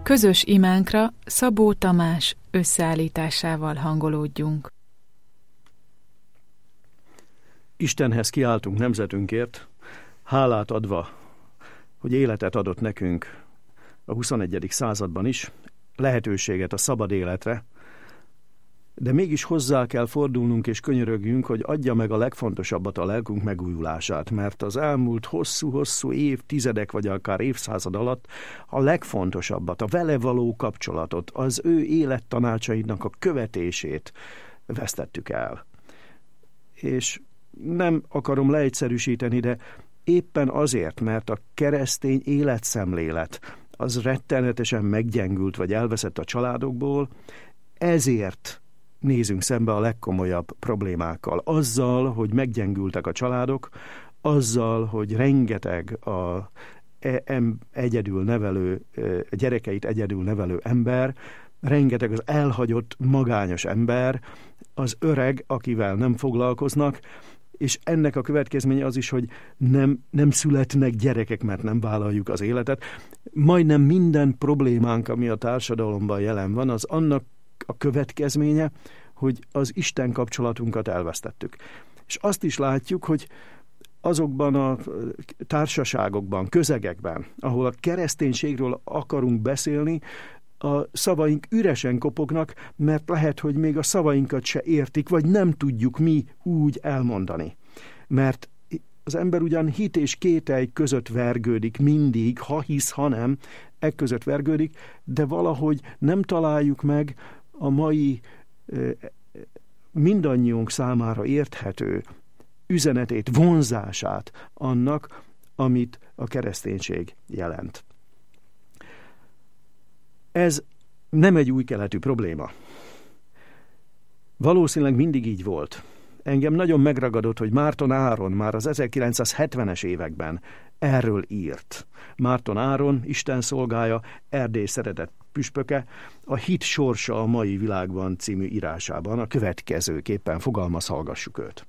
Közös imánkra Szabó Tamás összeállításával hangolódjunk. Istenhez kiáltunk nemzetünkért, hálát adva, hogy életet adott nekünk a 21. században is, lehetőséget a szabad életre, de mégis hozzá kell fordulnunk és könyörögjünk, hogy adja meg a legfontosabbat, a lelkünk megújulását, mert az elmúlt hosszú-hosszú évtizedek, vagy akár évszázad alatt a legfontosabbat, a vele való kapcsolatot, az ő élettanácsainak a követését vesztettük el. És nem akarom leegyszerűsíteni, de éppen azért, mert a keresztény életszemlélet az rettenetesen meggyengült, vagy elveszett a családokból, ezért nézünk szembe a legkomolyabb problémákkal. Azzal, hogy meggyengültek a családok, azzal, hogy rengeteg a egyedül nevelő, gyerekeit egyedül nevelő ember, rengeteg az elhagyott, magányos ember, az öreg, akivel nem foglalkoznak, és ennek a következménye az is, hogy nem születnek gyerekek, mert nem vállaljuk az életet. Majdnem minden problémánk, ami a társadalomban jelen van, az annak a következménye, hogy az Isten kapcsolatunkat elvesztettük. És azt is látjuk, hogy azokban a társaságokban, közegekben, ahol a kereszténységről akarunk beszélni, a szavaink üresen kopognak, mert lehet, hogy még a szavainkat se értik, vagy nem tudjuk mi úgy elmondani. Mert az ember ugyan hit és kételj között vergődik mindig, ha hisz, ha nem, között vergődik, de valahogy nem találjuk meg a mai mindannyiunk számára érthető üzenetét, vonzását annak, amit a kereszténység jelent. Ez nem egy új keletű probléma. Valószínűleg mindig így volt. Engem nagyon megragadott, hogy Márton Áron már az 1970-es években erről írt. Márton Áron, Isten szolgája, Erdély szeretett püspöke, a Hit sorsa a mai világban című írásában a következőképpen fogalmaz, hallgassuk őt.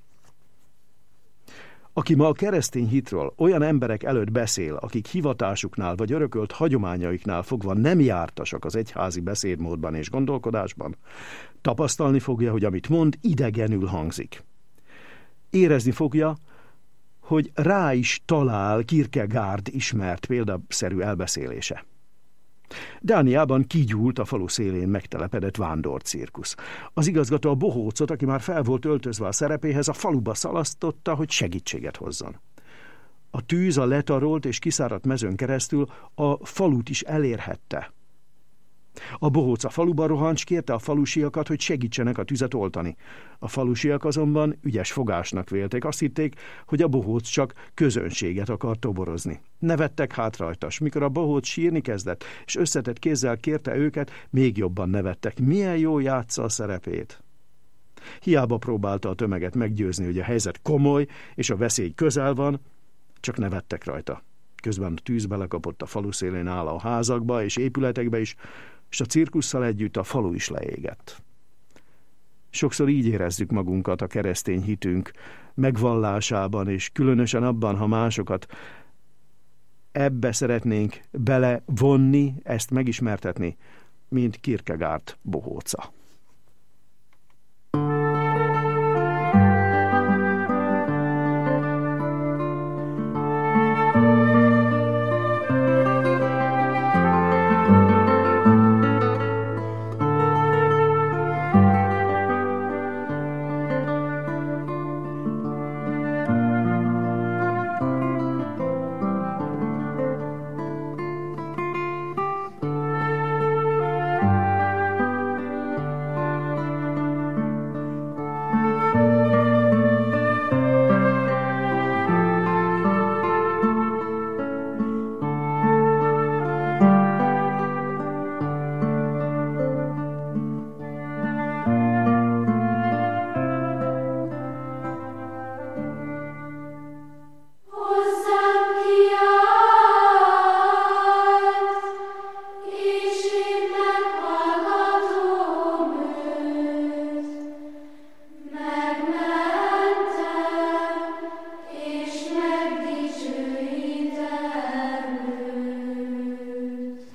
Aki ma a keresztény hitről olyan emberek előtt beszél, akik hivatásuknál vagy örökölt hagyományaiknál fogva nem jártasak az egyházi beszédmódban és gondolkodásban, tapasztalni fogja, hogy amit mond, idegenül hangzik. Érezni fogja, hogy rá is talál Kierkegaard ismert példaszerű elbeszélése. Dániában kigyúlt a falu szélén megtelepedett vándorcirkusz. Az igazgató a bohócot, aki már fel volt öltözve a szerepéhez, a faluba szalasztotta, hogy segítséget hozzon. A tűz a letarolt és kiszáradt mezőn keresztül a falut is elérhette. A bohóc a faluba rohant, s kérte a falusiakat, hogy segítsenek a tüzet oltani. A falusiak azonban ügyes fogásnak vélték, azt hitték, hogy a bohóc csak közönséget akar toborozni. Nevettek hát rajta, s mikor a bohóc sírni kezdett, és összetett kézzel kérte őket, még jobban nevettek. Milyen jó játsza a szerepét! Hiába próbálta a tömeget meggyőzni, hogy a helyzet komoly, és a veszély közel van, csak nevettek rajta. Közben a tűz belekapott a falu szélén álló házakba és épületekbe is, és a cirkusszal együtt a falu is leégett. Sokszor így érezzük magunkat a keresztény hitünk megvallásában, és különösen abban, ha másokat ebbe szeretnénk belevonni, ezt megismertetni, mint Kierkegaard bohóca.